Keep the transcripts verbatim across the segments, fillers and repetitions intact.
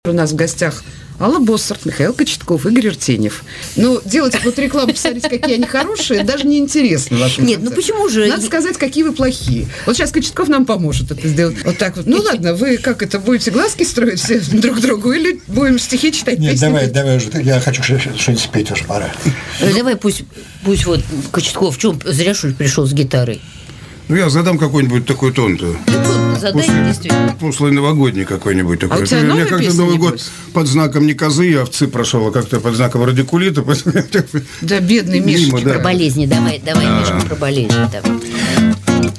У нас в гостях Алла Боссарт, Михаил Кочетков, Игорь Артеньев. Ну, делать вот рекламу, посмотреть, какие они хорошие, даже не интересно. Нет, ну почему же? Надо сказать, какие вы плохие. Вот сейчас Кочетков нам поможет это сделать. Вот так вот. Ну, ладно, вы как это, будете глазки строить все друг другу или будем стихи читать, Нет, песни? давай, давай уже. Я хочу что-нибудь спеть, уж пора. Давай пусть, пусть вот Кочетков, что он зря, что ли, пришел с гитарой? Ну, я задам какой-нибудь такой тон-то. Ну, задай, После, действительно. после новогодний какой-нибудь такой. А у тебя Я новая как-то песня, Новый небось? год под знаком не козы и овцы прошел, а как-то под знаком радикулита. Да, бедный Мишечка. Мимо, да. Про болезни, давай, давай, Мишка, про болезни. Давай.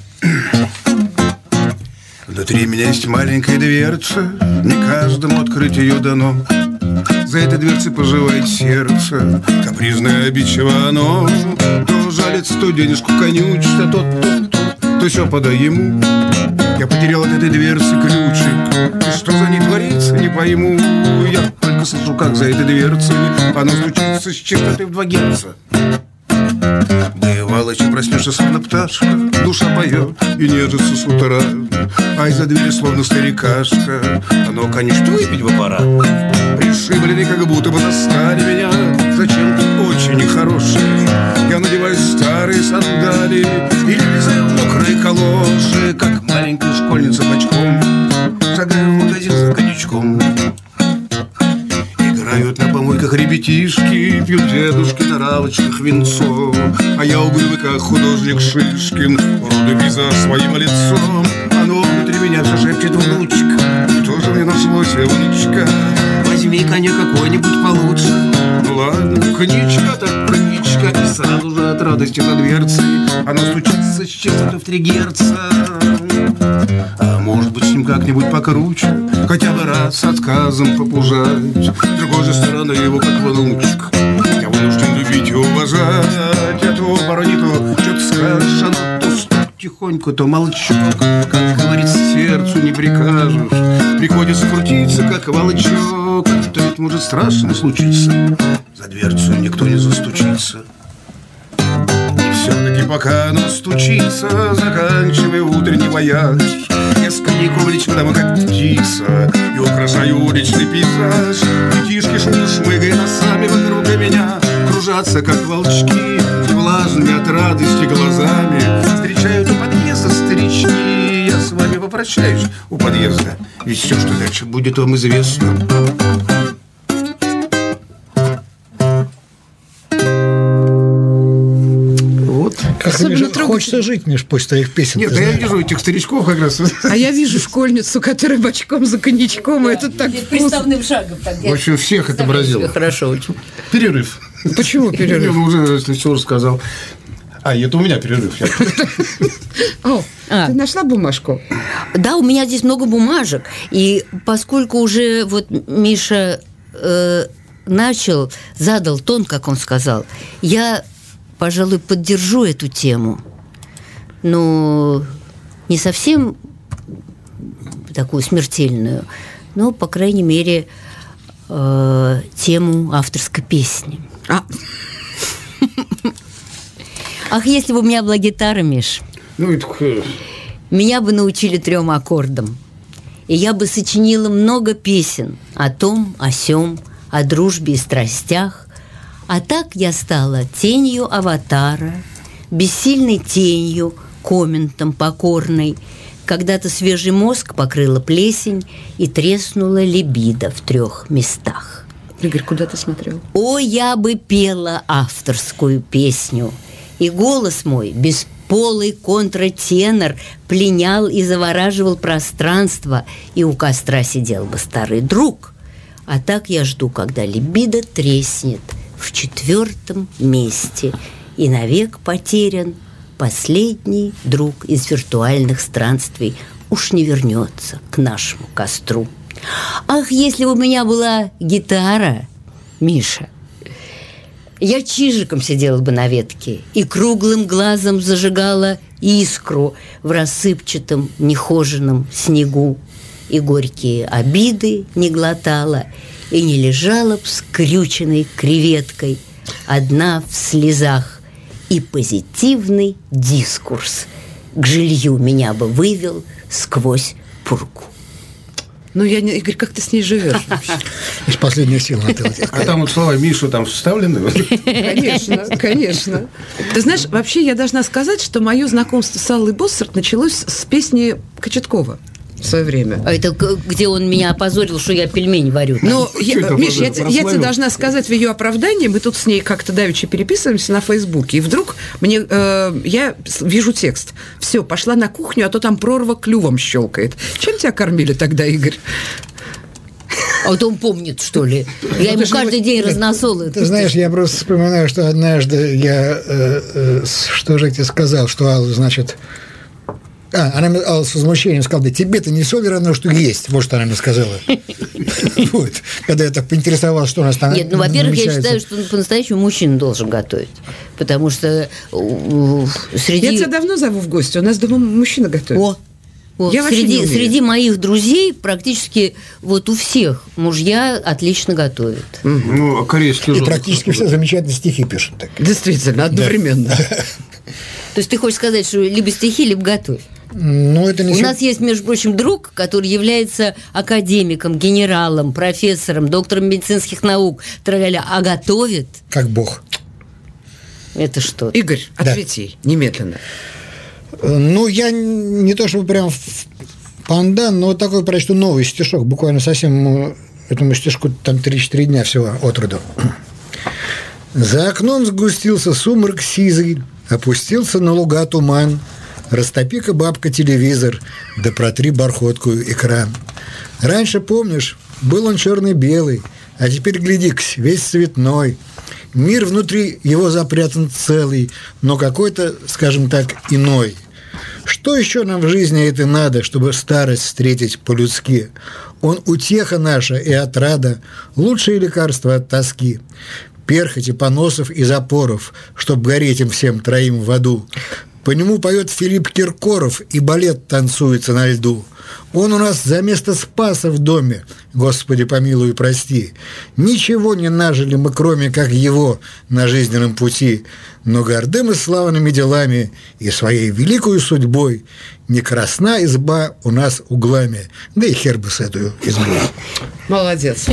Внутри меня есть маленькая дверца, не каждому открыть ее дано. За этой дверцей поживает сердце, капризное обидчиво оно. То жалится, то денежку конючит, а то, то, то, то все подай ему. Я потерял от этой дверцы ключик, и что за ней творится, не пойму. Я только слышу, как за этой дверцей оно стучится с частотой в два герца. Бывало, что проснешься, словно пташка, душа поет и нежится с утра, а из-за двери, словно старикашка, оно, конечно, выпить бы пора. Пришибленный, как будто бы застали меня зачем-то очень нехорошее. Я надеваю старые сандалии и лезаю в мокрые калоши, как маленькая школьница бочком шагаю в магазин за коньячком. Играют на помойках ребятишки, пьют дедушки на лавочках винцо, а я угрюмый, как художник Шишкин, уродую пейзаж своим лицом. Оно внутри меня все шепчет: внучка, что же мне нашлось, внучка? Возьми коня какой-нибудь получше. Ну ладно, коньячка так коньячка, и сразу же от радости за дверцей оно стучится с частотой в три герца. А может быть, с ним как-нибудь покруче, хотя бы раз с отказом попужать. С другой же стороны, его как внучек я вынужден любить и уважать. А то порой не то, что-то скажешь, оно то стук тихонько, то молчок. Как говорит, сердцу не прикажешь, приходится крутиться, как волчок. То ведь может страшно случиться, за дверцу никто не застучится. Все-таки пока оно стучится, заканчивая утренний вояж, я с коньяком лечу домой, как птица, и украшаю уличный пейзаж. Детишки шумно шмыгая носами вокруг меня кружатся, как волчки, и влажными от радости глазами встречают у подъезда старички. Я с вами попрощаюсь у подъезда, ведь все, что дальше будет, вам известно. Как Миша, хочется жить, Миш, после твоих песен. Нет, да я вижу этих старичков как раз. А я вижу школьницу, которая бочком за коньячком, да, и это так приставным шагом. Так, в общем, всех отобразил. Хорошо очень. Перерыв. Почему перерыв? Я уже, если все рассказал. А, это у меня перерыв. О, ты нашла бумажку? Да, у меня здесь много бумажек. И поскольку уже вот Миша начал, задал тон, как он сказал, я... пожалуй, поддержу эту тему, но не совсем такую смертельную, но, по крайней мере, э, тему авторской песни. А. Ах, если бы у меня была гитара, Миш, ну, это... меня бы научили трем аккордам, и я бы сочинила много песен о том, о сём, о дружбе и страстях. А так я стала тенью аватара, бессильной тенью, комментом покорной. Когда-то свежий мозг покрыла плесень и треснула либидо в трех местах. Игорь, куда ты смотрел? О, я бы пела авторскую песню, и голос мой, бесполый контратенор, пленял и завораживал пространство, и у костра сидел бы старый друг. А так я жду, когда либидо треснет в четвертом месте, и навек потерян последний друг из виртуальных странствий, уж не вернется к нашему костру. Ах, если бы у меня была гитара, Миша, я чижиком сидела бы на ветке и круглым глазом зажигала искру в рассыпчатом нехоженном снегу, и горькие обиды не глотала, и не лежала б скрюченной креветкой, одна в слезах, и позитивный дискурс к жилью меня бы вывел сквозь пургу. Ну, я не... Игорь, как ты с ней живешь? Из последних сил. А там вот слова Мишу там вставлены? Конечно, конечно. Ты знаешь, вообще я должна сказать, что мое знакомство с Аллой Боссарт началось с песни Кочеткова в свое время. А это где он меня опозорил, что я пельмень варю? Но, я, Миш, я, я тебе должна сказать в ее оправдании, мы тут с ней как-то давеча переписываемся на Фейсбуке, и вдруг мне, э, я вижу текст. Все, пошла на кухню, а то там прорва клювом щелкает. Чем тебя кормили тогда, Игорь? А вот он помнит, что ли? Я ему каждый день разносолы. Ты знаешь, я просто вспоминаю, что однажды я, э, э, что же я тебе сказал, что Алла, значит... А, она мне с возмущением сказала: да тебе-то не соль равно, что есть. Вот что она мне сказала. Вот. Когда я так поинтересовался, что у нас там. Нет, ну, во-первых, я считаю, что по-настоящему мужчина должен готовить. Потому что среди... Я тебя давно зову в гости. У нас дома мужчина готовит. О, о, я среди, среди моих друзей практически вот у всех мужья отлично готовят. Ну, а корейский И практически все замечательные стихи пишут. Так. Действительно, одновременно. То есть ты хочешь сказать, что либо стихи, либо готовь? Ну, это не У все... нас есть, между прочим, друг, который является академиком, генералом, профессором, доктором медицинских наук, тра-ля-ля, а готовит... Как бог. Это что? Игорь, ответь ей немедленно. Ну, я не то чтобы прям пандан, но вот такой прочту новый стишок, буквально совсем этому стишку там три-четыре дня всего от роду. За окном сгустился сумрак сизый, опустился на луга туман. Растопи-ка, бабка, телевизор, да протри бархоткую экран. Раньше, помнишь, был он черно-белый, а теперь, гляди-ка, весь цветной. Мир внутри его запрятан целый, но какой-то, скажем так, иной. Что еще нам в жизни это надо, чтобы старость встретить по-людски? Он утеха наша и отрада, лучшее лекарство от тоски. Перхоти, поносов и запоров, чтоб гореть им всем троим в аду. По нему поет Филипп Киркоров, и балет танцуется на льду. Он у нас за место спаса в доме, Господи, помилуй и прости. Ничего не нажили мы, кроме как его, на жизненном пути. Но гордым и славными делами и своей великой судьбой не красна изба у нас углами. Да и хер бы с этой избой. Молодец.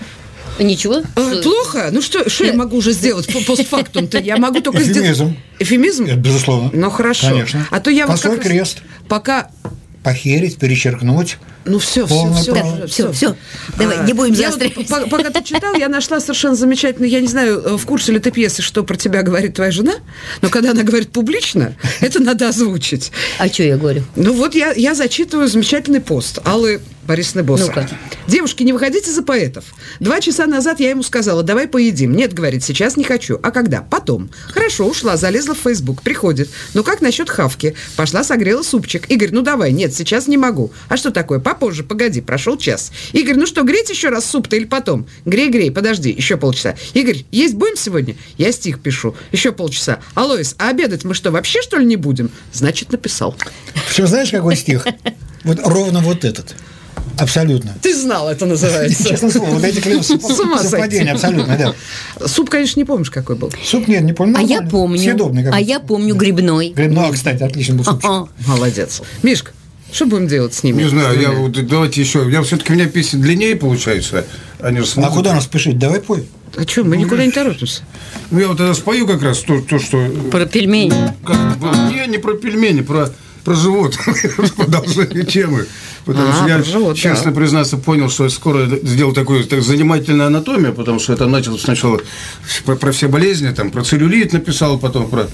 Ничего? А, плохо? Ну что, что я могу уже сделать постфактум-то? Я могу только Эфемизм. сделать... Эфемизм? Это безусловно. Ну, хорошо. Конечно. А то я вот Постой как раз крест. Пока... Похерить, перечеркнуть. Ну, все, все, Полное все, право. Все, все. Давай, не будем я заострять. вот, по- пока ты читал, я нашла совершенно замечательно. Я не знаю, в курсе ли ты пьесы, что про тебя говорит твоя жена, но когда она говорит публично, это надо озвучить. А что я говорю? Ну, вот я, я зачитываю замечательный пост Аллы Борисовны Боссарт. Ну-ка. Девушки, не выходите за поэтов. Два часа назад я ему сказала: давай поедим. Нет, говорит, сейчас не хочу. А когда? Потом. Хорошо, ушла, залезла в Фейсбук. Приходит. Ну, как насчет хавки? Пошла, согрела супчик. Игорь, ну давай. Нет, сейчас не могу. А что такое? Попозже, погоди, прошел час. Игорь, ну что, греть еще раз суп-то или потом? Грей, грей, подожди, еще полчаса. Игорь, есть будем сегодня? Я стих пишу. Еще полчаса. Алоис, а обедать мы что, вообще что ли не будем? Значит, написал. Все, знаешь, какой стих? Вот ровно вот этот. Абсолютно. Ты знал, это называется. Честное слово, вот эти клево совпадения, абсолютно, да. Суп, конечно, не помнишь, какой был. Суп нет, не помню. А я помню. Съедобный какой-то. А я помню грибной. Грибной, кстати, отлично был супчик. Ага. Молодец. Мишка, что будем делать с ними? Не знаю, я вот, давайте еще. Я все-таки у меня песни длиннее получается. Они же А куда нас спешить? Давай пой. А что, мы никуда не торопимся. Ну, я вот тогда спою как раз то, то что... Про пельмени. Как это было? Не, не про пельмени, про, про живот. Продолжение темы. Потому А, что я, про живот, честно да. признаться, понял, что я скоро сделал такую так, занимательную анатомию, потому что это начал сначала про, про все болезни, там, про целлюлит написал, потом про...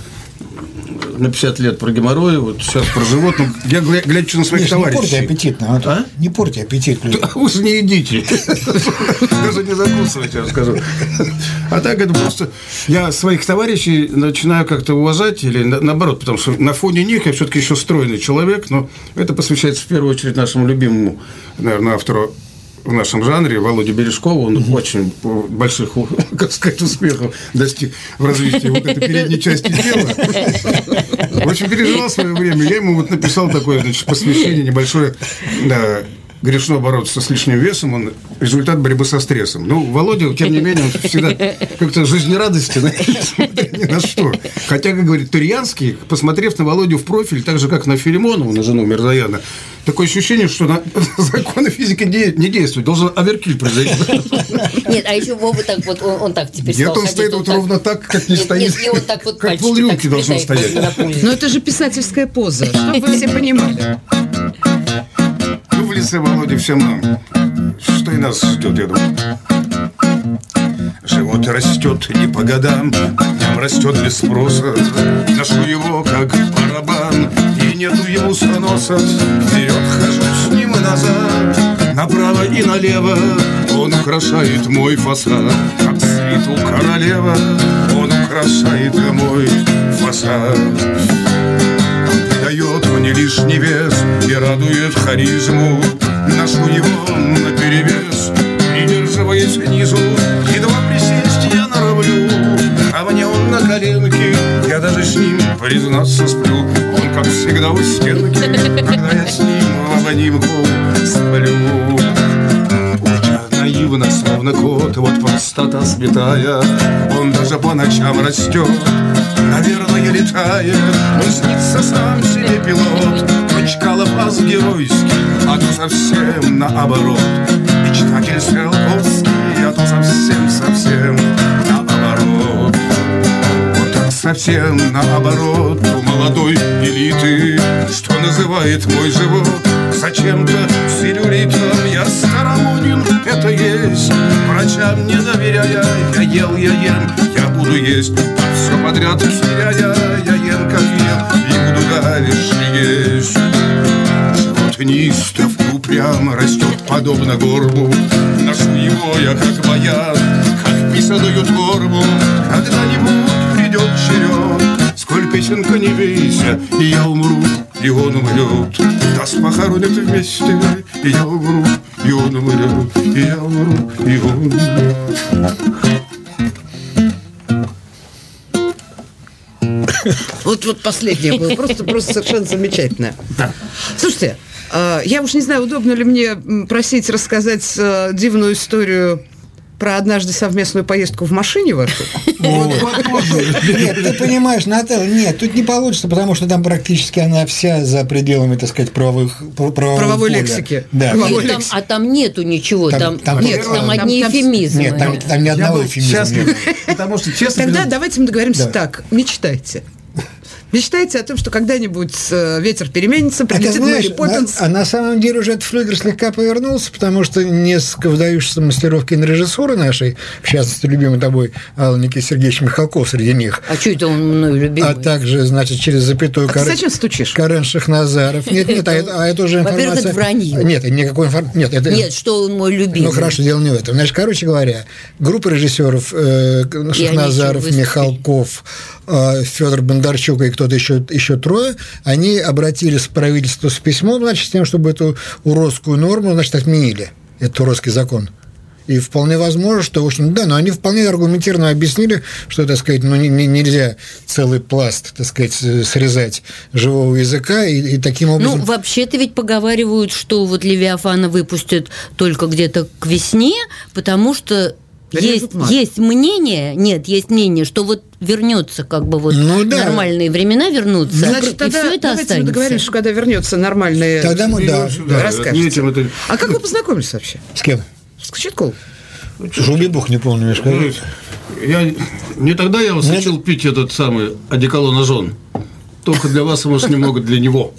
на пятьдесят лет про геморрой, вот сейчас про живот. Ну, я гля- глядя на своих Миш, товарищей. Не порти аппетит. Ну, А? Не порти аппетит. Люди. Вы же не едите. Даже не закусывайте, я расскажу. А так это просто... Я своих товарищей начинаю как-то уважать, или на- наоборот, потому что на фоне них я все-таки еще стройный человек, но это посвящается в первую очередь нашему любимому, наверное, автору в нашем жанре, Володе Бережкову. Он угу. очень больших, как сказать, успехов достиг в развитии вот этой передней части тела. В общем, переживал свое время. Я ему вот написал такое, значит, посвящение небольшое, да, грешно бороться с лишним весом, он результат борьбы со стрессом. Ну, Володя, тем не менее, он всегда как-то жизнерадостен, несмотря ни на что. Хотя, как говорит Турьянский, посмотрев на Володю в профиль, так же, как на Филимонову, на жену Мирзояна, такое ощущение, что на законы физики не действуют. Должен оверкиль произойти. Нет, а еще Вова так вот, он, он так теперь Нет, стал он ходить, стоит он вот так... ровно так, как не Нет, стоит. нет, и он так вот как пальчики полрюмки так должен сплетает стоять. на пульсе. Но это же писательская поза, чтобы вы все понимали. Ну, в лице Володи всем нам, что и нас ждет, я думаю. Живот растет не по годам, дням растет без спроса. Ношу его, как барабан, и нету ему соноса. Вперед хожу с ним и назад, направо и налево. Он украшает мой фасад, как свиту королева. Он украшает мой фасад. Дает мне лишний вес и радует харизму. Ношу его наперевес, придерживаясь низу. Едва присесть я норовлю, а мне он на коленке. Я даже с ним, признаться, сплю. Он, как всегда, у стенки, когда я с ним в обнимку сплю. Уж наивно, словно кот, вот простота святая. Он даже по ночам растет, наверное, летает. Он снится сам себе пилот, то Чкалов ас геройский, а то совсем наоборот. Мечтатель Стрелковский, а то совсем-совсем наоборот. Вот так совсем наоборот у молодой элиты, что называет мой живот зачем-то целлюлитом. Я старомоден, это есть, врачам не доверяя. Я ел, я ем, я буду есть, а все подряд теряя. Я ем, как ем, и буду дальше есть. Живот неистов и упрямо растет, подобно горбу. Ношу его я, как баян, как писаную торбу. Когда-нибудь придет черед, сколь песенка не бейся, и я умру, и он умрет. Нас похоронят вместе, и я умру, и он умрет, и я умру, и он умрет. Вот, вот последнее было просто, просто совершенно замечательно. Да. Слушайте, э, я уж не знаю, удобно ли мне просить рассказать э, дивную историю про однажды совместную поездку в машине вашу. Нет, ты понимаешь, Наталья, нет, тут не получится, потому что там практически она вся за пределами, так сказать, правовых, правового правовой поля. лексики. Да. Правовой Там, а там нету ничего, Там- там, там- нет, там- там там- одни там- эфемизмы. Нет, там, там ни Я одного был эфемизма счастлив, нет. потому что, честно Тогда говоря, давайте мы договоримся Да. так. Мечтайте. Мечтайте о том, что когда-нибудь э, ветер переменится, А ты прилетит знаешь, Мэри Поппинс. на, а на самом деле уже этот флюгер слегка повернулся, потому что несколько выдающихся мастеров кинорежиссуры нашей, в частности, любимый тобой Алла Никита Сергеевич Михалков среди них, А что это он мной любимый? а также, значит, через запятую А ты Карен, зачем стучишь? Карен Шахназаров. Нет, нет, а это, а это уже Во-первых, информация... это вранье. Нет, никакой информации... Нет, это... Нет, что он мой любимый. Ну, хорошо, дело не в этом. Значит, короче говоря, группа режиссеров э, Шахназаров, выступили. Михалков, э, Федор Бондарчук и кто-то еще, еще трое, они обратились в правительство с письмом, значит, с тем, чтобы эту уродскую норму, значит, отменили, этот уродский закон. И вполне возможно, что, в общем, да, но они вполне аргументированно объяснили, что, так сказать, ну, не, не- нельзя целый пласт, так сказать, срезать живого языка, и, и таким образом... Ну, вообще-то ведь поговаривают, что вот Левиафана выпустят только где-то к весне, потому что есть, Режут мат. есть мнение, нет, есть мнение, что вот вернется как бы вот Ну да. нормальные времена вернутся, Значит, и тогда все это давайте мы останется. договоримся, что когда вернется нормальные... Тогда мы, да. Да, расскажете. не этим это- А как вы познакомились вообще? С кем? С Кочетковым? Слушай, убей бог, не помню, Мишка. Ну, Я, не тогда я вас Нет. учил пить этот самый одеколон Озон. Только для вас, а может, немного для него.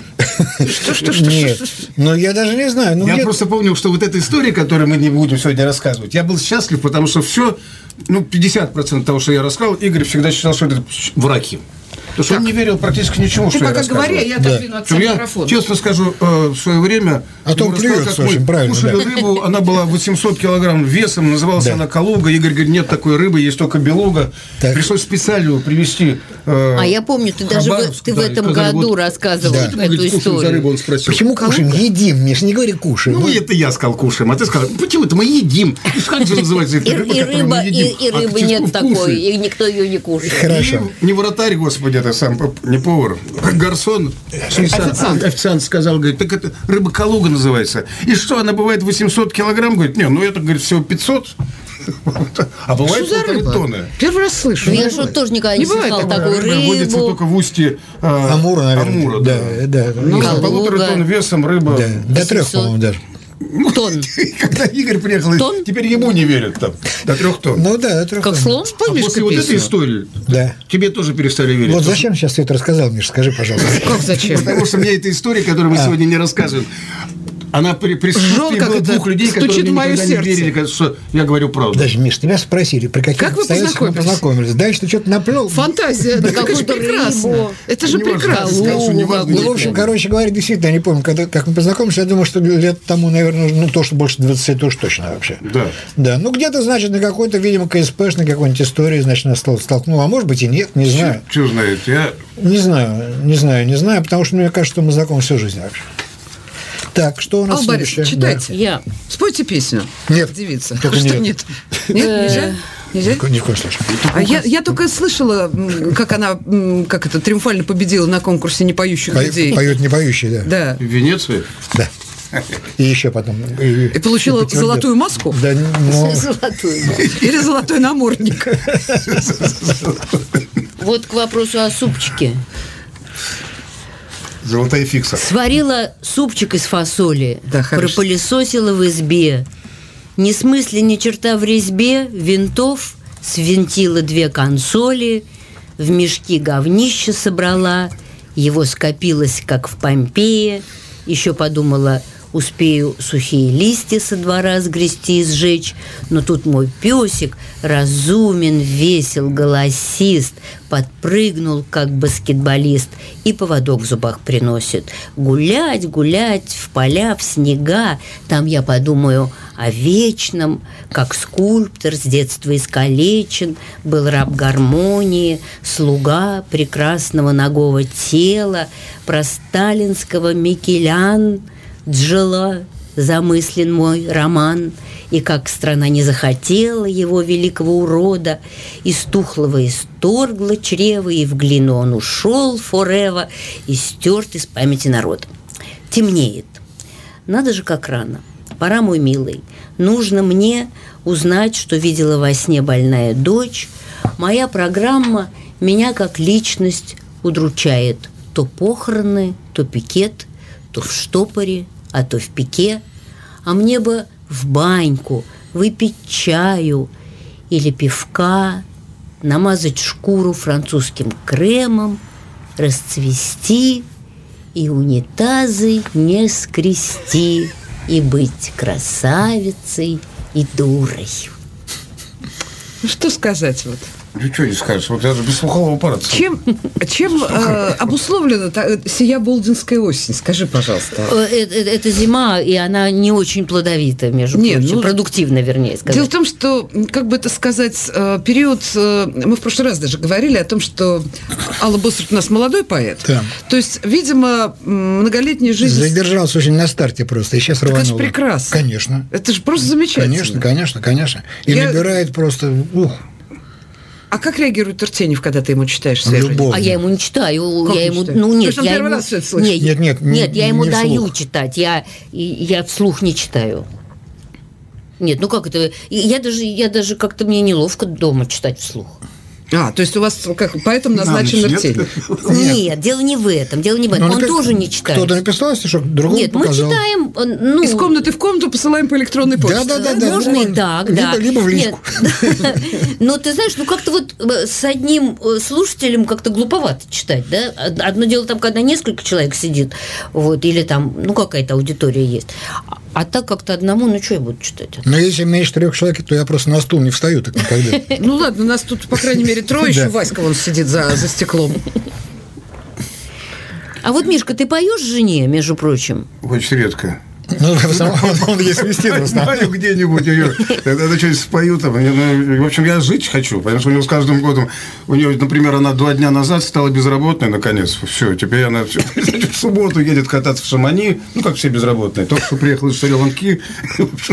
Что, что, что, Нет, что, что? ну я даже не знаю. Ну, Я где- просто помню, что вот эта история, которую мы не будем сегодня рассказывать, я был счастлив, потому что все, ну, пятьдесят процентов того, что я рассказал, Игорь всегда считал, что это враки. Потому что он не верил практически ничему, Ты что я пока рассказывал. говори, а я отодвину от Причем себя я, микрофон. честно скажу, э, в свое время... А то ему он рассказал, плюется как мы очень правильно, кушали да. рыбу, она была восемьсот килограмм весом, называлась Да. она Калуга. Игорь говорит, нет такой рыбы, есть только белуга. Так. Пришлось специально привезти... э, А я помню, ты даже в, Хабаровск, ты в да, и этом сказали, году вот- рассказывал Да. эту Говорит, кушаем за историю. рыбу, он спросил. Почему кушаем? Едим, Миш, не говори кушаем. Ну, это я сказал кушаем, а ты сказал, почему-то мы едим. Как же называется И, эта рыба, и которую рыба, мы и, едим? и А рыбы Кочетков нет такой, кушает. и никто ее не кушает. Хорошо. Не вратарь, господи, господи, это сам не повар, гарсон, официант. официант сказал, говорит, так это рыба-калуга называется. И что, она бывает восемьсот килограмм? Говорит, не, ну это, говорит, всего пятьсот. А бывает полторы тонны. Первый раз слышу. Я что тоже никогда не слыхал такую рыбу. Водится только в устье Амура, наверное. Амура, да. Да, да. Ну, полутора тонн весом рыба. Да, до трех, по-моему, даже. Тонн. Когда Игорь приехал, Тонн? теперь ему не верят там. До трех тонн. Ну да, до трех Как тонн. слон? А после вот этой истории Да. тебе тоже перестали верить. Вот зачем сейчас ты это рассказал, Миш, скажи, пожалуйста. Как зачем? Потому что мне эта история, которую мы сегодня не рассказываем, она при присутствии Жжёт, как было это двух людей, которые стучит в мне моё никогда не сердце. верили, что я говорю правду. Даже, Миш, тебя спросили, при каких Как вы обстоятельствах мы познакомились? познакомились. Дальше ты что-то наплел. Фантазия, да, как же какую-то прекрасно. рыбу. Это же Неважно, прекрасно. сказал, что неважно, Ну, в общем, короче говоря, действительно, я не помню, когда, как мы познакомились, я думаю, что лет тому, наверное, ну, то, что больше двадцати, то уж точно вообще. Да. Да, ну, где-то, значит, на какой-то, видимо, КСПш, на какой-нибудь истории, значит, нас стол- столкнул, а может быть и нет, не знаю. Чего знает, я... Не знаю, не знаю, не знаю, потому что мне кажется, что мы знакомы всю жизнь вообще. Так, что у нас Алла Борисовна, следующее? читайте. Я. Спойте песню. Нет, Девица. только Что нет. нет? Нет, нельзя? Нельзя? Да. Ни в коем случае. А я, я только слышала, м, как она, м, как это, триумфально победила на конкурсе непоющих По- людей. Поют не поющие, да. Да. В Венеции? Да. И еще потом. И, И получила подтвердил. золотую маску? Да, ну, Золотую. Или золотой намордник? Вот к вопросу о супчике. Золотая фикса. Сварила супчик из фасоли, Да, хорошо. пропылесосила в избе. Ни смысла, ни черта в резьбе, винтов, свинтила две консоли, в мешки говнище собрала, его скопилось, как в Помпее. Еще подумала, успею сухие листья со двора сгрести и сжечь. Но тут мой песик, разумен, весел, голосист, подпрыгнул, как баскетболист, и поводок в зубах приносит. Гулять, гулять в поля, в снега, там я подумаю о вечном, как скульптор с детства искалечен, был раб гармонии, слуга прекрасного нагого тела, про сталинского Микелян Джела замыслен мой роман, и как страна не захотела его великого урода, из тухлого исторгла чрева, и в глину он ушел форева, и стерт из памяти народа. Темнеет. Надо же, как рано. Пора, мой милый. Нужно мне узнать, что видела во сне больная дочь. Моя программа меня как личность удручает. То похороны, то пикет, то в штопоре, а то в пике. А мне бы в баньку выпить чаю или пивка, намазать шкуру французским кремом, расцвести и унитазы не скрести, и быть красавицей и дурой. Ну, что сказать вот? Ничего не скажешь, вот даже без слухового аппарата. Чем, чем э, обусловлена та- сия болдинская осень? Скажи, пожалуйста. Э, Это, это зима, и она не очень плодовита, между Не, прочим, ну, продуктивна, вернее сказать. Дело в том, что, как бы это сказать, э, период... э, Мы в прошлый раз даже говорили о том, что Алла Боссарт у нас молодой поэт. Да. То есть, видимо, м, многолетняя жизнь... задержался очень на старте просто, и сейчас Так рвануло. это же прекрасно. Конечно. Это же просто замечательно. Конечно, конечно, конечно. И Я- набирает просто, ух, А как реагирует Туртенев, когда ты ему читаешь свежее? любовь. А я ему не читаю, Как я не ему, читаешь? ну Ты нет, же я первый ему, раз всё это слышишь. нет, Нет, нет, не- нет, я ему не даю вслух. читать, я, и- я вслух не читаю. Нет, ну как это? И Я даже, я даже как-то мне неловко дома читать вслух. А, то есть у вас как, поэтому назначен На ночь, Ртенев. Нет. дело не в этом, дело не в этом. Ну, Он напи- тоже не читает. Кто-то написал стишок, другому Нет, мы показал. читаем, э, ну... Из комнаты в комнату посылаем по электронной почте. Да, да, да. Можно ну, и так, либо- да. либо в личку. Нет. Но ты знаешь, ну как-то вот э, с одним э, слушателем как-то глуповато читать, да? Од- Одно дело там, когда несколько человек сидит, вот, или там, ну какая-то аудитория есть. А, а так как-то одному, ну что я буду читать? Но если меньше трех человек, то я просто на стул не встаю так никогда. Ну ладно, у нас тут, по крайней мере, трое, еще Да. Васька вон сидит за, за стеклом. А вот, Мишка, ты поешь жене, между прочим? Очень редко. Ну, в основном, он есть свистит в основном. Знаю где-нибудь ее. Тогда что-нибудь спою там. Я, ну, В общем, я жить хочу, потому что у него с каждым годом, у нее, например, она два дня назад стала безработной, наконец. Все, теперь она всё, в субботу едет кататься в Шамани, ну, как все безработные. Только что приехал из Шри-Ланки.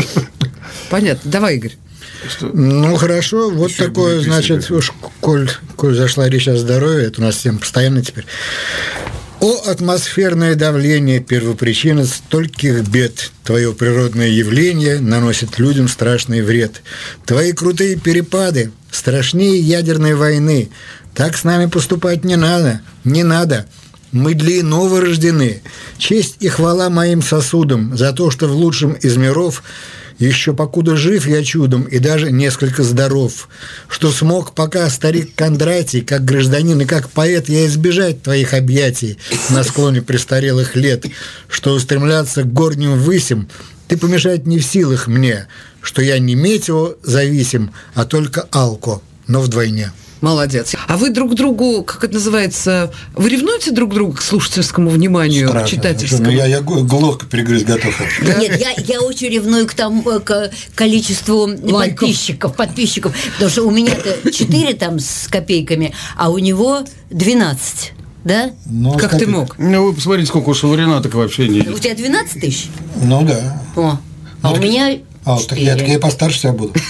Понятно. Давай, Игорь. Что? Ну, хорошо, вот Еще такое, будет значит, песня, уж коль коль зашла речь о здоровье, это у нас всем постоянно теперь. О, атмосферное давление, первопричина стольких бед. Твое природное явление наносит людям страшный вред. Твои крутые перепады страшнее ядерной войны. Так с нами поступать не надо, не надо. Мы для иного рождены. Честь и хвала моим сосудам за то, что в лучшем из миров еще покуда жив я чудом и даже несколько здоров, что смог, пока старик Кондратий, как гражданин и как поэт, я избежать твоих объятий на склоне престарелых лет, что устремляться к горним высям ты помешать не в силах мне, что я не метео зависим, а только алко, но вдвойне. Молодец. А вы друг другу, как это называется, вы ревнуете друг друга к слушательскому вниманию, Страшно. к читательскому? Я, я глотку перегрызть готов. Да? Нет, я, я очень ревную к, тому, к количеству Лайков. подписчиков, подписчиков, потому что у меня-то четыре там с копейками, а у него двенадцать. Да? Ну, как как ты мог? Ну, вы посмотрите, сколько у Шаварина, так вообще не... У тебя двенадцать тысяч? Ну да. О, а Ну, у так- меня А, так я, так я постарше тебя буду.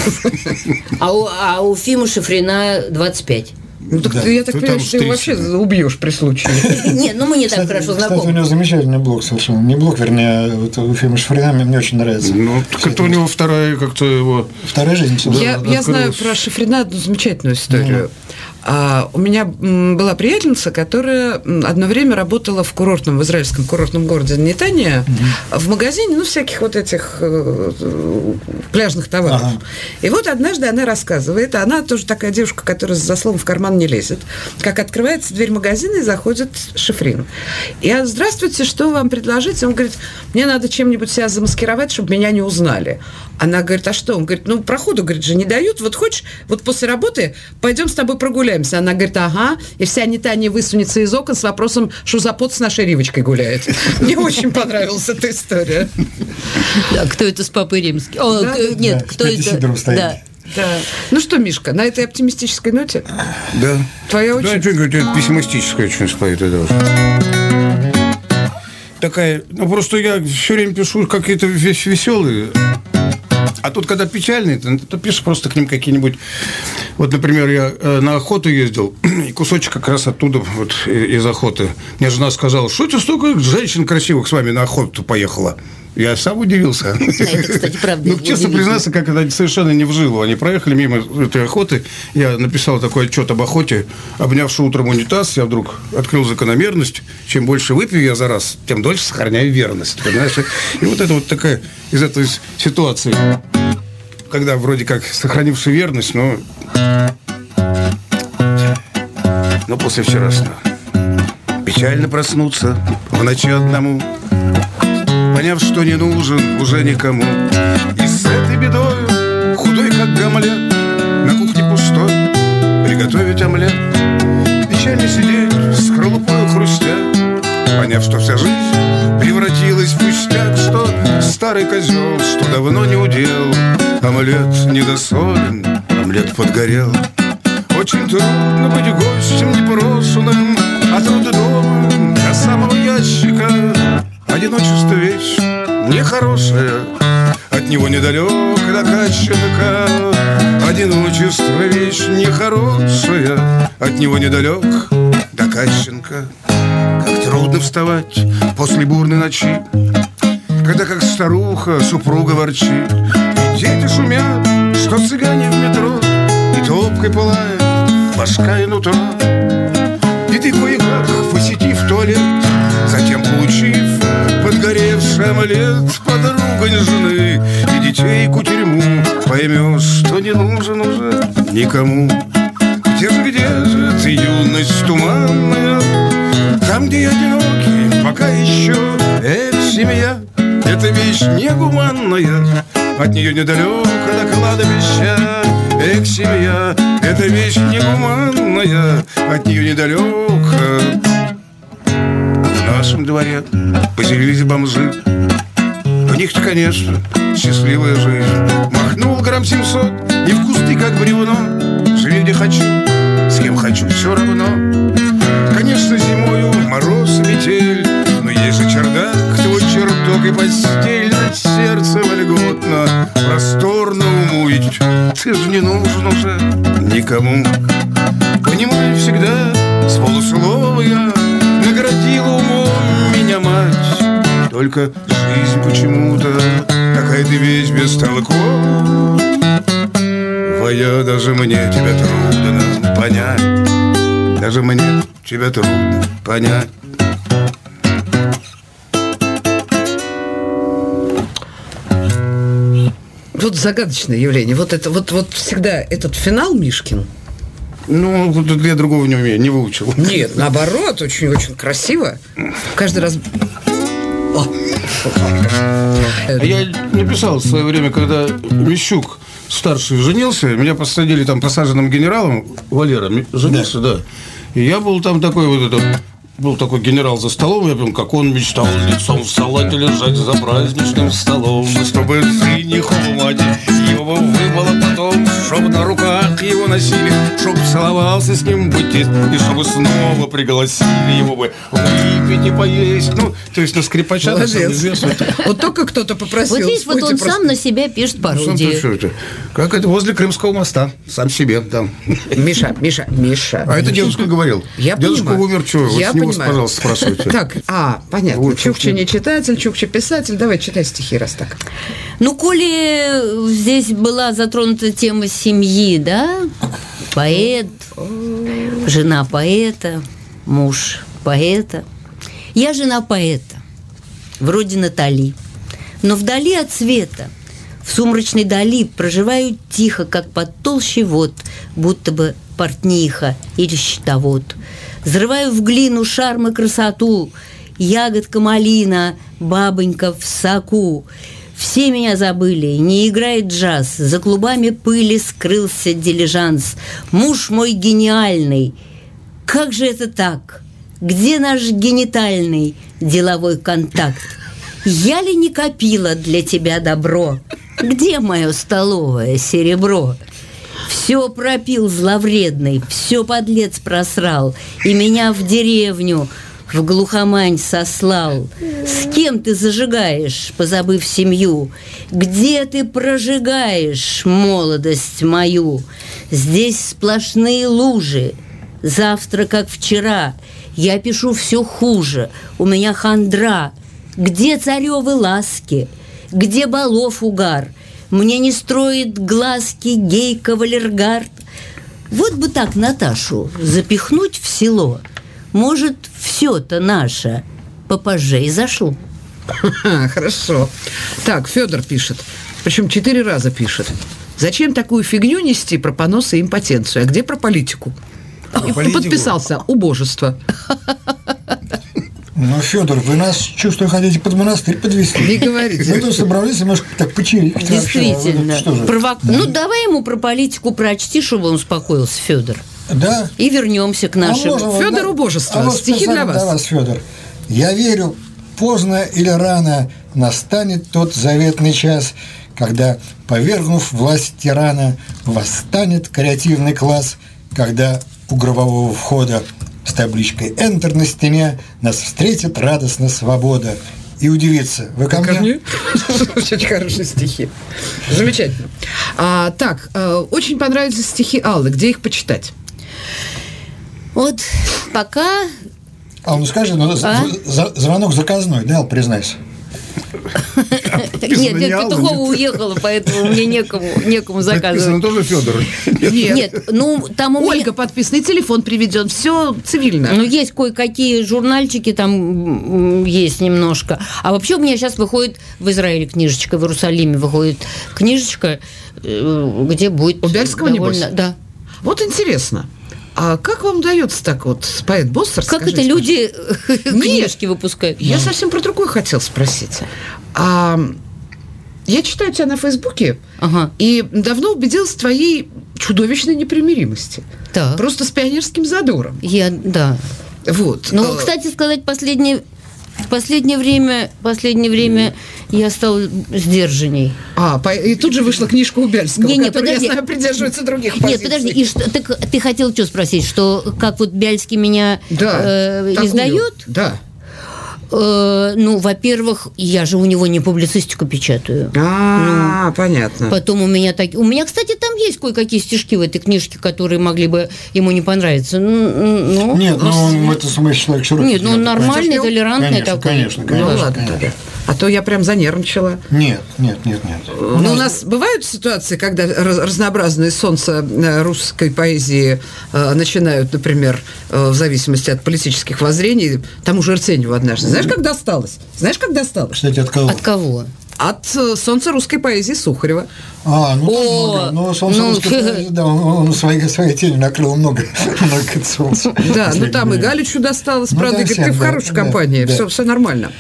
а у, а у Фимы Шафрина двадцать пять. Ну, так Да. ты, я так Ну, понимаю, там что ты его тридцать. вообще убьешь при случае. Нет, ну мы не так хорошо Кстати, у знакомы. него замечательный блог совершенно. Не блог, вернее, вот у Фимы Шафрина мне, мне очень нравится. Ну, так это у него вторая как-то его... Вторая жизнь. собственно. Я, я знаю про Шафрина одну замечательную историю. А, у меня м, была приятельница, которая м, одно время работала в курортном, в израильском курортном городе Нетания, в магазине, ну, всяких вот этих э, э, пляжных товаров. Ага. И вот однажды она рассказывает, а она тоже такая девушка, которая за словом в карман не лезет, как открывается дверь магазина и заходит Шафрин. Я: здравствуйте, что вам предложить? Он говорит: мне надо чем-нибудь себя замаскировать, чтобы меня не узнали. Она говорит: а что? Он говорит: ну, проходу, говорит, же не дают. Вот хочешь, вот после работы пойдем с тобой прогуляемся. Она говорит: ага. И вся Нетания высунется из окон с вопросом, что за пот с нашей Ривочкой гуляет. Мне очень понравилась эта история. Да, кто это с Папой Римским? О, Да, к- да, нет, да, кто с Петей это? Сидором стоит. Да. Да. Ну что, Мишка, на этой оптимистической ноте Да. твоя Да, очередь. что говорить, это пессимистическая очень споет даже. Такая, ну просто я все время пишу какие-то весь веселые. А тут, когда печальные, то, то пишешь просто к ним какие-нибудь... Вот, например, я э, на охоту ездил, и кусочек как раз оттуда, вот, и- из охоты. Мне жена сказала: что это столько женщин красивых с вами на охоту поехала? Я сам удивился. Это, кстати, правда, Ну, честно удивительно. признаться, как это совершенно не в жилу. Они проехали мимо этой охоты. Я написал такой отчет об охоте. Обнявши утром унитаз, я вдруг открыл закономерность. Чем больше выпью я за раз, тем дольше сохраняю верность. Понимаешь? И вот это вот такая из этой ситуации, когда вроде как сохранивший верность, но... Но после вчерашнего. Печально проснуться в ночи одному, поняв, что не нужен уже никому. И с этой бедой, худой как Гамлет, на кухне пустой приготовить омлет. Печально сидеть, с скорлупой хрустя, поняв, что вся жизнь превратилась в пустяк, что старый козел, что давно не удел. Омлет недосолен, омлет подгорел. Очень трудно быть гостем непрошенным, от рода дома до самого ящика. Одиночество вещь нехорошая, от него недалек до Кащенка. Одиночество вещь нехорошая, от него недалек до Кащенка. Как трудно вставать после бурной ночи, когда как старуха супруга ворчит, и дети шумят, что цыгане в метро, и топкой пылает башка и нутро. И ты кое-как, посетив туалет, затем получив подгоревший омлет, подругой жены и детей кутерьму, поймешь, что не нужен уже никому. Где же, где же ты, юность туманная, там, где я одинокий, пока еще эх, семья, это вещь негуманная, от нее недалеко до кладбища. Эх, семья, это вещь негуманная, от нее недалеко. В нашем дворе поселились бомжи. У них-то, конечно, счастливая жизнь. Махнул грамм семьсот, и в кусты, как бревно. Живи где хочу, с кем хочу, все равно. Конечно, зимою мороз и метель, но есть же чердак, твой чертог и постель. Над сердцем вольготно, просторно уму, ведь ты же не нужен уже никому. понимаю всегда с полуслова я. Наградила умом меня мать. Только жизнь почему-то какая-то вещь без толков. Твоя, даже мне тебя трудно понять. Даже мне тебя трудно понять. Вот загадочное явление. Вот это вот, вот всегда этот финал Мишкин. Ну, вот я другого не умею, не выучил. Нет, наоборот, очень-очень красиво. Каждый раз... О. А я написал в свое время, когда Мещук старший женился, меня посадили там посаженным генералом, Валера женился, да. да. И я был там такой вот этот... Был такой генерал за столом, я помню, как он мечтал лицом в салате лежать за праздничным столом, чтобы сыне мать его вымыла потом, чтобы на руках его носили, чтобы целовался с ним быть, и чтобы снова пригласили его бы выпить и поесть. Ну, то есть на скрипача. Молодец. Вот только кто-то попросил. Вот видишь, вот он сам на себя пишет пародию. Как это возле Крымского моста, сам себе там. Миша, Миша, Миша. А это дедушка говорил. Я дедушка умер, что? Я Вот пожалуйста, спрашивайте. Так, а, понятно. Вот, Чукча не читатель, Чукча писатель. Давай, читай стихи, раз так. Ну, коли здесь была затронута тема семьи, да? Поэт, жена поэта, муж поэта. Я жена поэта, вроде Натали, но вдали от света, в сумрачной дали проживаю тихо, как под толщей вод, будто бы портниха или щитовод. Взрываю в глину шарм и красоту, ягодка малина, бабонька в соку. Все меня забыли, не играет джаз, за клубами пыли скрылся дилижанс. Муж мой гениальный, как же это так? Где наш генитальный деловой контакт? Я ли не копила для тебя добро? Где мое столовое серебро? Все пропил зловредный, все подлец просрал, и меня в деревню, в глухомань сослал. С кем ты зажигаешь, позабыв семью? Где ты прожигаешь молодость мою? Здесь сплошные лужи, завтра, как вчера, я пишу все хуже, у меня хандра. Где царевы ласки? Где балов угар? Мне не строит глазки гей-кавалергард. Вот бы так Наташу запихнуть в село. Может, все-то наше попозже и зашло. Хорошо. Так, Федор пишет. Причем четыре раза пишет. Зачем такую фигню нести про поносы и импотенцию? А где про политику? И подписался. Убожество. Ну, Федор, вы нас, чувствую, хотите под монастырь подвести. Не говорите. Мы тут собрались немножко так почилить. Действительно. Провок... Да. Ну, давай ему про политику прочти, чтобы он успокоился, Федор. Да. И вернемся к нашему. А Федор, убожество. А вот стихи для вас. Для вас, Федор. Я верю, поздно или рано настанет тот заветный час, когда, повергнув власть тирана, восстанет креативный класс, когда у гробового входа с табличкой «Enter» на стене нас встретит радостно свобода. И удивится. Вы ко мне? Очень хорошие стихи. Замечательно. А, так, очень понравились стихи Аллы. Где их почитать? Вот пока... А ну скажи, ну, а? звонок заказной, да, Ал, признайся? Нет, нет, Петухова уехала, поэтому мне некому, некому заказывать. тоже Федор. Нет, нет, ну там у Ольга подписана, телефон приведен, все цивильно. Ну, есть кое-какие журнальчики, там есть немножко. А вообще у меня сейчас выходит в Израиле книжечка, в Иерусалиме выходит книжечка, где будет... У Бяльского, довольно... небось? Да. Вот интересно. А как вам удается так вот, поэт Боссер? Как это люди книжки выпускают? Я совсем про другое хотел спросить. А, я читаю тебя на Фейсбуке, ага. и давно убедилась в твоей чудовищной непримиримости. Так. Просто с пионерским задором. Я, да. Вот. Ну, кстати сказать, последнее... В последнее время, последнее время я стала сдержанней. А, и тут же вышла книжка у Бяльского, не, не, которая, подожди. я знаю, придерживается других позиций. Нет, подожди, и что, ты, ты хотел что спросить, что как вот Бяльский меня да, э, издает? Да. Э, ну, во-первых, я же у него не публицистику печатаю. А, Ну, понятно. Потом у меня так... У меня, кстати, там есть кое-какие стишки в этой книжке, которые могли бы ему не понравиться. Ну, Нет, ну он в этом смысле человек широкий. Нет, ну он нормальный, толерантный Конечно, такой. конечно, Ну конечно. ладно конечно. тогда. А то я прям занервничала. Нет, нет, нет, нет. Ну, у нас бывают ситуации, когда раз- разнообразные солнца э, русской поэзии э, начинают, например, э, в зависимости от политических воззрений, тому же Арсеньеву однажды. Знаешь, как досталось? Знаешь, как досталось? Кстати, от кого? От кого? От э, солнца русской поэзии Сухарева. А, ну, там О, много. Ну, солнце ну, русской поэзии, да, он, он своей, своей тенью накрыл много, много солнца. Да, ну там и Галичу досталось, Ну, правда, да, Игорь, ты всем, в да, хорошей да, компании, да. все, все нормально.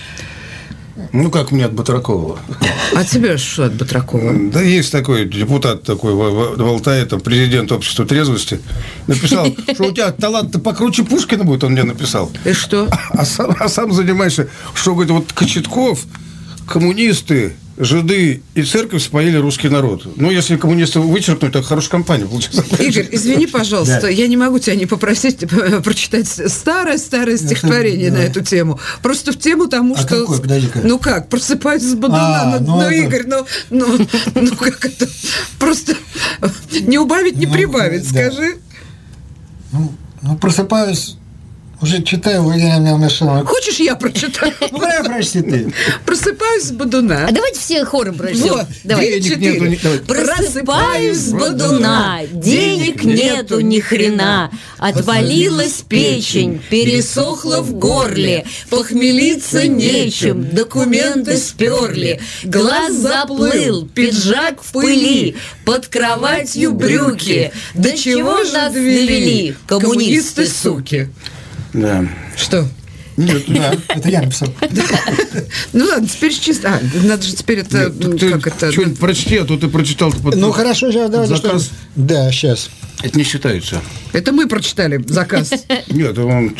Ну, как мне от Батракова. А тебе что от Батракова? Да есть такой депутат такой в, в, в Алтае, там, президент общества трезвости, написал, что у тебя талант-то покруче Пушкина будет, он мне написал. И что? А сам, а сам занимаешься, что, говорит, вот Кочетков, коммунисты, жиды и церковь споили русский народ. Ну, если коммунистов вычеркнуть, то хорошая компания получится. Игорь, извини, пожалуйста, Да. я не могу тебя не попросить прочитать старое-старое стихотворение да. на эту тему. Просто в тему тому, А что... какое? Подожди-ка. Ну как, просыпаюсь с бодуна. А, ну, ну, ну, это- Игорь, ну, ну, ну как это? Просто не убавить, не Ну, прибавить, да. скажи. Ну, ну, просыпаюсь, уже читаю, я меня нашел. Хочешь, я прочитаю? Ну, давай прочти ты. Просыпаюсь с бодуна. А давайте все хором прочтем. Вот, Давай. денег нету, не- давай. Просыпаюсь с бодуна, денег нету ни хрена, отвалилась печень, пересохла в горле, похмелиться нечем, документы сперли, глаз заплыл, пиджак в пыли, под кроватью брюки. До чего нас довели, коммунисты, суки? Да. Что? Нет, да, это я написал. Ну ладно, теперь чисто... А, надо же теперь это... Нет, так ты как это... что-нибудь прочти, а то ты прочитал. Ну, хорошо, сейчас давайте. Заказ. что- Да, сейчас. Это не считается. Это мы прочитали заказ. Нет, он...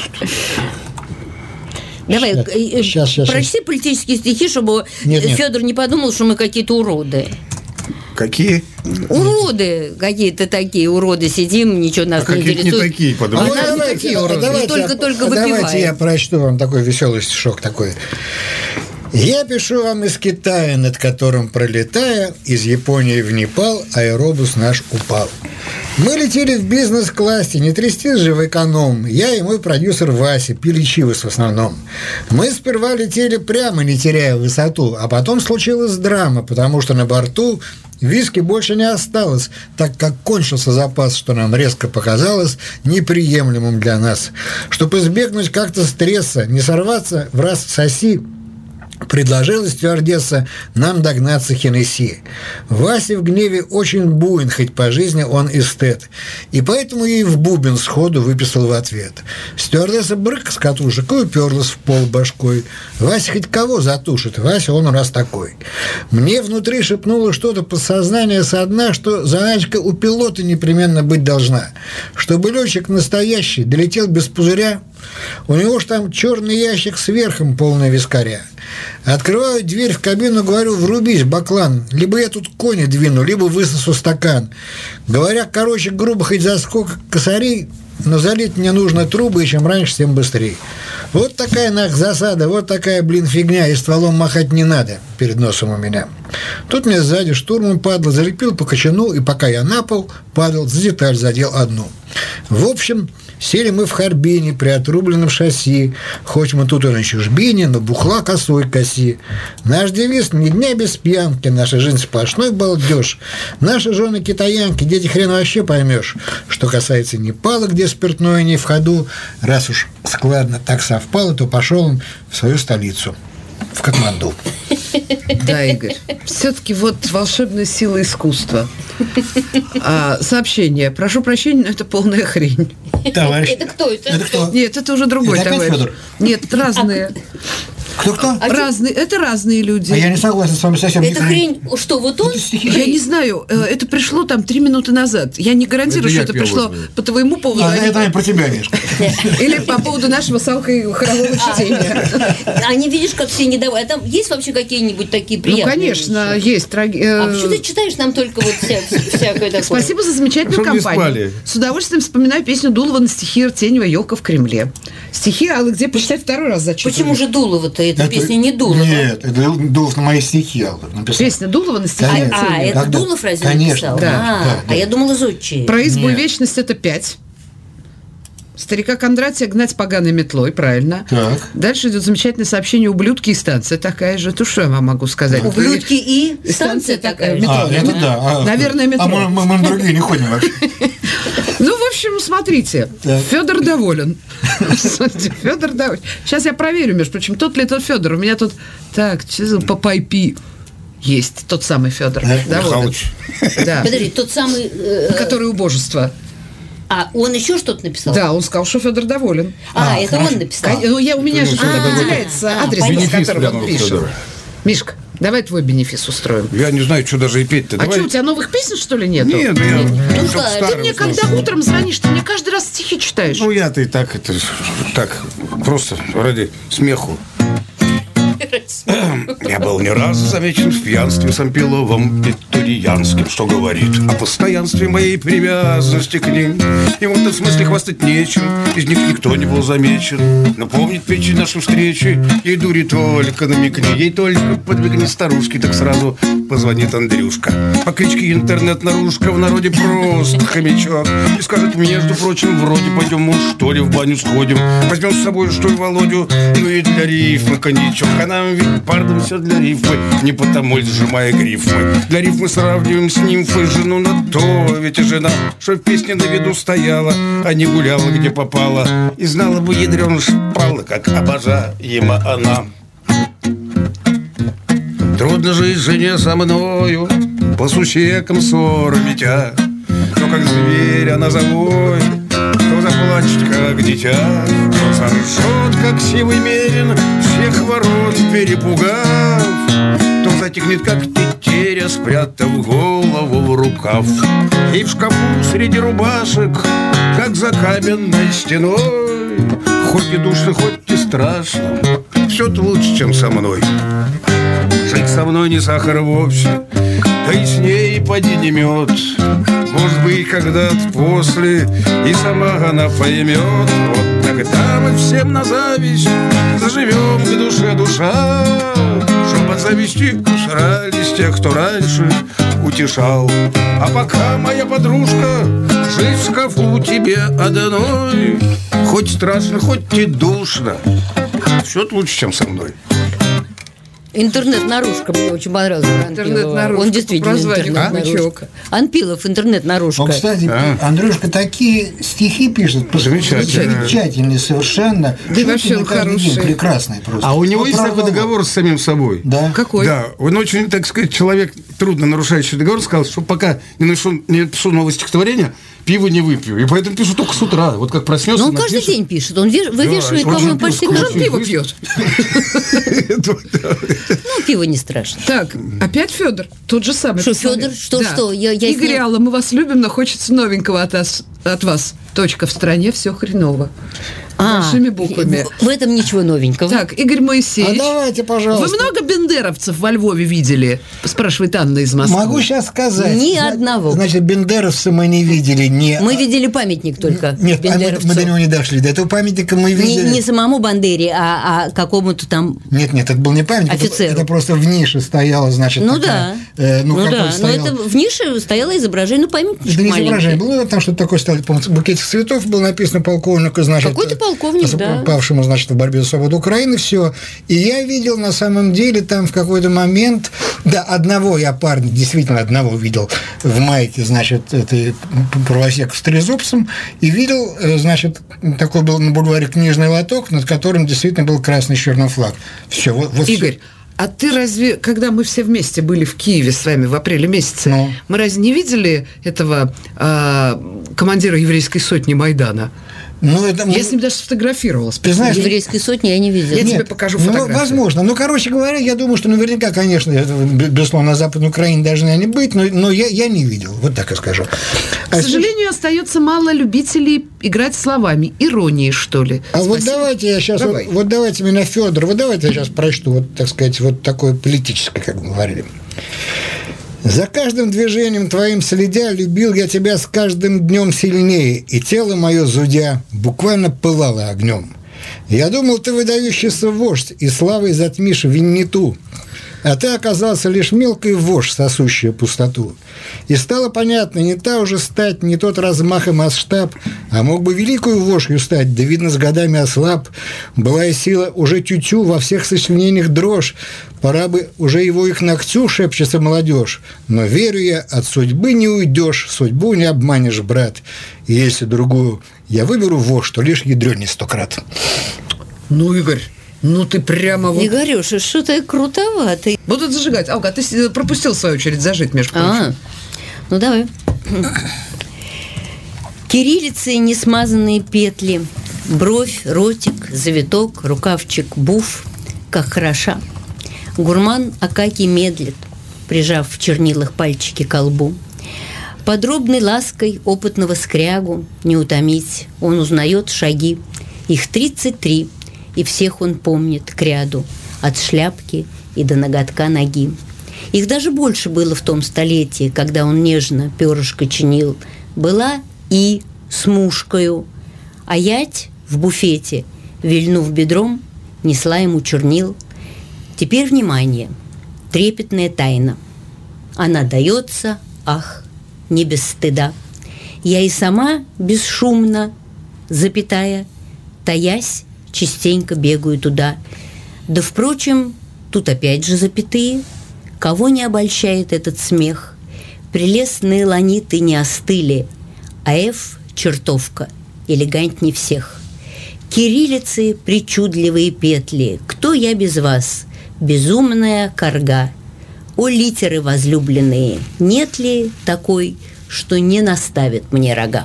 Давай, Щас, э, щас, щас, прочти политические стихи, чтобы Нет, нет. Федор не подумал, что мы какие-то уроды. Какие? Уроды какие-то такие, уроды сидим, ничего нас А не какие-то не интересует. такие, А подумал. вот нас давайте, такие а уроды. давайте Только- я- только Давайте выпиваем. я прочту вам такой веселый стишок такой. Я пишу вам из Китая, над которым пролетая, из Японии в Непал аэробус наш упал. Мы летели в бизнес-классе, не трясти же в эконом. Я и мой продюсер Вася пили чивос в основном. Мы сперва летели прямо, не теряя высоту, а потом случилась драма, потому что на борту виски больше не осталось, так как кончился запас, что нам резко показалось неприемлемым для нас. Чтобы избегнуть как-то стресса, не сорваться в раз соси, предложила стюардесса нам догнаться Хеннесси. Вася в гневе очень буин, хоть по жизни он эстет. И поэтому ей в бубен сходу выписал в ответ. Стюардесса брык с катушек и уперлась в пол башкой. Вася хоть кого затушит, Вася он у нас такой. Мне внутри шепнуло что-то подсознание со дна, что заначка у пилота непременно быть должна. Чтобы летчик настоящий долетел без пузыря, у него ж там черный ящик с верхом полный вискаря. Открываю дверь в кабину, говорю, врубись, баклан, либо я тут кони двину, либо высосу стакан. Говоря, короче, грубо, хоть за сколько косарей, но залить мне нужно трубы, и чем раньше, тем быстрее. Вот такая нах засада, вот такая, блин, фигня, и стволом махать не надо перед носом у меня. Тут мне сзади штурман падал, залепил по кочану, и пока я на пол падал, за деталь задел одну. В общем, сели мы в Харбине при отрубленном шасси. Хоть мы тут и на чужбине, но бухла косой коси. Наш девиз ни дня без пьянки, наша жизнь сплошной балдеж. Наши жены китаянки, дети хрен вообще поймешь. Что касается Непала, где спиртное не в ходу, раз уж складно так совпало, то пошел он в свою столицу, в Катманду. Да, Игорь. Все-таки вот волшебная сила искусства. А, сообщение. Прошу прощения, но это полная хрень. Товарищ. Это кто это? Это кто? Нет, это уже другой Это опять товарищ. Федор? Нет, разные. Кто-кто? разные. Это разные люди. А я не согласен с вами совсем. Это хрень, что, вот он? Я не знаю, э, это пришло там три минуты назад. Я не гарантирую, Это я что это пел пришло вот это. по твоему поводу. А, а не это не про тебя, Мишка. по- Или по поводу нашего самого хорового чтения. Они, видишь, как все недовольны. А там есть вообще какие-нибудь такие Ну, приятные конечно, вещи? есть. траги- А э, почему ты читаешь нам только вот вся- всякое такое? Спасибо за замечательную Чтоб не компанию. спали. С удовольствием вспоминаю песню Дулова на стихи Артеньева «Елка в Кремле». Стихи Аллы где почитать второй раз зачитываю. Почему же Дулова-то? это, эта это, песня не Дулова. Нет, это Дулов на мои стихи написал. Песня Дулова на стихи. А, а это Когда? Дулов разве Конечно, написал? Да, а, да, да. а я думала, Зодчий. Про избу и Нет. вечность это пять. Старика Кондратия гнать поганой метлой, правильно. Так. Дальше идет замечательное сообщение «Ублюдки» и станция такая же. То что я вам могу сказать? «Ублюдки» и станция такая же. А, это да. А, Наверное, метро. А мы, мы, мы на другие не ходим вообще. Ну, в общем, смотрите. Федор доволен. Федор доволен. Сейчас я проверю, между прочим, тот ли тот Федор. У меня тут... Так, по пайпи есть тот самый Федор. Доволен. Да. Подожди, тот самый... э, Который убожество. А он еще что-то написал? Да, он сказал, что Федор доволен. А, а это хорошо. Он написал? Ну, я, у меня же а, выделяется а, адрес, а, с которым он пишет. Федора. Мишка, давай твой бенефис устроим. Я не знаю, что даже и петь-то. А давай. что, у тебя новых песен, что ли, нету? Нет, я... Ну, да, ты мне когда утром звонишь, ты мне каждый раз стихи читаешь. Ну, я-то и так, это так, просто ради смеху. Я был не раз замечен в пьянстве Сампиловым и Туриянским, что говорит о постоянстве моей привязанности к ним. И в этом смысле хвастать нечем, из них никто не был замечен. Но помнит печень нашей встречи, ей дури только намекни, ей только подбегни старушки, так сразу позвонит Андрюшка. По кличке интернет-нарушка, в народе просто хомячок. И скажет, между прочим, вроде пойдем мы что ли в баню сходим, возьмем с собой что ли Володю, ну и для рифма коньячок. А нам ведь, пардон, все для рифмы, не потому ли сжимая грифмы. Для рифмы сравниваем с нимфой жену на то, ведь и жена, что в песне на виду стояла, а не гуляла, где попала, и знала бы ядрёна шпала, как обожаема она. Трудно жить жене со мною, по сусекам ссоры метя, но как зверь она завоет, то заплачет, как дитя, то заржет, как сивый мерин, всех ворот перепугав, то затихнет, как тетеря, спрятав голову в рукав. И в шкафу среди рубашек, как за каменной стеной, хоть и душно, хоть и страшно, все-то лучше, чем со мной. Жить со мной не сахар вовсе, да и с ней поди не мед. Может быть, когда-то после и сама она поймет. Вот тогда мы всем на зависть заживем к душе душа, чтоб от зависти усрались тех, кто раньше утешал. А пока, моя подружка, жить в шкафу тебе одной, хоть страшно, хоть и душно, все-то лучше, чем со мной. Интернет-нарушка мне очень понравился. Интернет-нарушка. Он действительно интернет-нарушка. Анпилов, интернет-нарушка. Он, кстати, а? Андрюшка такие стихи пишет. Замечательно. Замечательные совершенно. Да и вообще он хороший. Прекрасный просто. А у него вот есть правда, такой договор с самим собой. Да. Какой? Да, он очень, так сказать, человек, трудно нарушающий договор, сказал, что пока не напишу, не напишу новое стихотворение, пиво не выпью. И поэтому пишу только с утра. Вот как проснется. Но он каждый день пишет. Он вывешивает, Да, по-моему, почти Он каждый же пиво пьет. Ну, пиво не страшно. Так, опять Федор, тот же самый. Что, посмотри. Федор? Что, Да. что? Я, я Игорь с ним- Алла, мы вас любим, но хочется новенького от, вас, от вас. Точка. В стране все хреново. А, Большими буквами. В, в этом ничего новенького. Так, Игорь А Моисеевич. давайте, Вы пожалуйста. много бендеровцев во Львове видели? Спрашивает Анна из Москвы. Могу сейчас сказать. Ни Зна- одного. Значит, бендеровца мы не видели. Не... Мы видели памятник только. Нет, а мы, бендеровцу. мы до него не дошли. До этого памятника мы не, видели. не самому Бандере, а, а какому-то там... Нет, нет, это был не памятник. это- Офицеру. Это, просто в нише стояло, значит, Ну такая, да. э, ну, ну какой да. Но стоял? это в нише стояло изображение, ну, памятник Это не маленький. изображение было, там что-то такое стояло, по-моему, букетик цветов был написано полковнику, значит... Какой-то полковник, э, да. Павшему, значит, в борьбе за свободу Украины, все. И я видел, на самом деле, там в какой-то момент, да, одного я парня, действительно одного видел в майке, значит, этой правосек с трезубцем, и видел, э, значит, такой был на бульваре книжный лоток, над которым действительно был красный с черным флаг. Все, вот, вот Игорь, всё. а ты разве, когда мы все вместе были в Киеве с вами в апреле месяце, Ну. мы разве не видели этого а, командира еврейской сотни Майдана? Ну, это, Я с ним даже сфотографировалась. Ты знаешь, Еврейской сотни я не видела. Я тебе Нет, покажу ну, фотографию. возможно. Ну, короче говоря, я думаю, что наверняка, конечно, это, безусловно, на Западной Украине должны они быть, но, но я, я не видел. Вот так я скажу. К сожалению, остается мало любителей играть словами. Иронии, что ли. А вот Спасибо. давайте я сейчас, Давай. вот, вот давайте меня Федор, вот давайте я сейчас прочту, вот, так сказать, вот такое политическое, как говорили. За каждым движением твоим следя, любил я тебя с каждым днем сильнее, и тело мое зудя буквально пылало огнем. Я думал, ты выдающийся вождь, и славой затмишь Винниту. А ты оказался лишь мелкой вошь, сосущая пустоту. И стало понятно, не та уже стать, не тот размах и масштаб, а мог бы великую вошью стать, да, видно, с годами ослаб. Была и сила уже тютю, во всех сочленениях дрожь. Пора бы уже его их ногтю, шепчется молодежь. Но верю я, от судьбы не уйдешь, судьбу не обманешь, брат. И если другую я выберу вошь, то лишь ядрёней сто крат. Ну, Игорь, ну ты прямо вот... Игорюша, что ты крутоватый. Будут зажигать. Алга, ты пропустил свою очередь зажить, между прочим. А, ну давай. Кириллицей несмазанные петли, бровь, ротик, завиток, рукавчик, буф, как хороша. Гурман Акакий медлит, прижав в чернилах пальчики ко лбу. Подробной лаской опытного скрягу не утомить, он узнает шаги. Их тридцать три, и всех он помнит к ряду, от шляпки и до ноготка ноги. Их даже больше было в том столетии, когда он нежно перышко чинил. Была и с мушкою, а ять в буфете, вильнув бедром, несла ему чернил. Теперь внимание, трепетная тайна. Она дается, ах, не без стыда. Я и сама бесшумно, запятая, таясь, частенько бегаю туда. Да, впрочем, тут опять же запятые. Кого не обольщает этот смех? Прелестные ланиты не остыли, а Ф – чертовка, элегантней всех. Кириллицы – причудливые петли. Кто я без вас? Безумная корга. О, литеры возлюбленные, нет ли такой, что не наставит мне рога?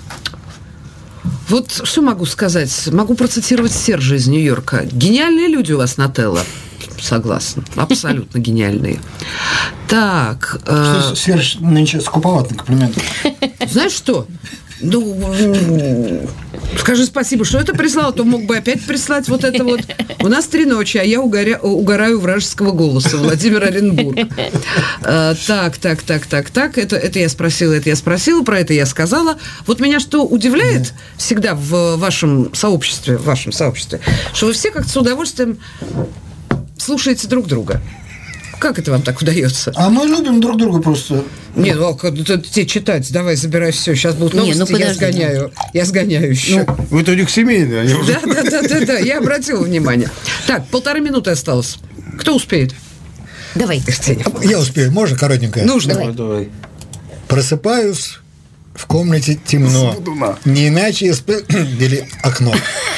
Вот что могу сказать? Могу процитировать Сержа из Нью-Йорка. Гениальные люди у вас, Нателла. Согласна. Абсолютно гениальные. Так. Что, э... Серж нынче скуповат на комплименты. Знаешь что? Ну, скажи спасибо, что это прислал, то мог бы опять прислать вот это вот. У нас три ночи, а я угоря... угораю вражеского голоса. Владимир Оренбург. А, так, так, так, так, так. Это, это я спросила, это я спросила, про это я сказала. Вот меня что удивляет да. всегда в вашем сообществе, в вашем сообществе, что вы все как-то с удовольствием слушаете друг друга. Как это вам так удается? А мы любим друг друга просто. Не, ну, тебе читать, давай, забирай все. Сейчас будут новости, не, ну, я сгоняю. Я сгоняю еще. Ну, вы-то у них семейные. Они да, да, да, да, да, я обратила внимание. Так, полторы минуты осталось. Кто успеет? Давай. Я успею, можно коротенько? Нужно. Давай, давай. Просыпаюсь, в комнате темно. Не иначе испили окно.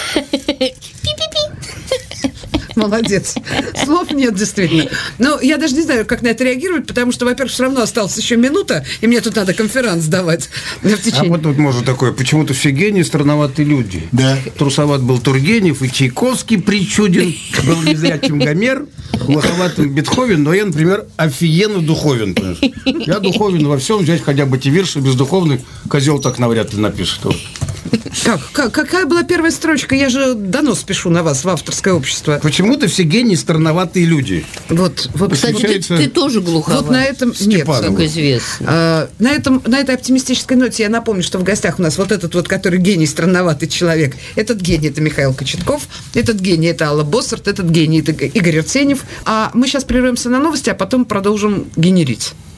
Молодец. Слов нет, действительно. Но я даже не знаю, как на это реагировать, потому что, во-первых, все равно осталась еще минута, и мне тут надо конферанс давать. В течение... А вот тут можно такое. Почему-то все гении странноватые люди. Да. Трусоват был Тургенев, и Чайковский причуден, был незрячим Гомер, лоховатым Бетховен, но я, например, офигенно духовен. Понимаешь? Я духовен во всем, взять хотя бы эти вирши, бездуховный козел так навряд ли напишет. Как? как? Какая была первая строчка? Я же донос пишу на вас в авторское общество. Почему-то все гении странноватые люди. Вот, вот. Кстати, ты, ты тоже глуховат. Вот на этом... Нет, как известно. А, на, этом, на этой оптимистической ноте я напомню, что в гостях у нас вот этот вот, который гений, странноватый человек. Этот гений – это Михаил Кочетков, этот гений – это Алла Боссарт, этот гений – это Игорь Арсеньев. А мы сейчас прервемся на новости, а потом продолжим генерить.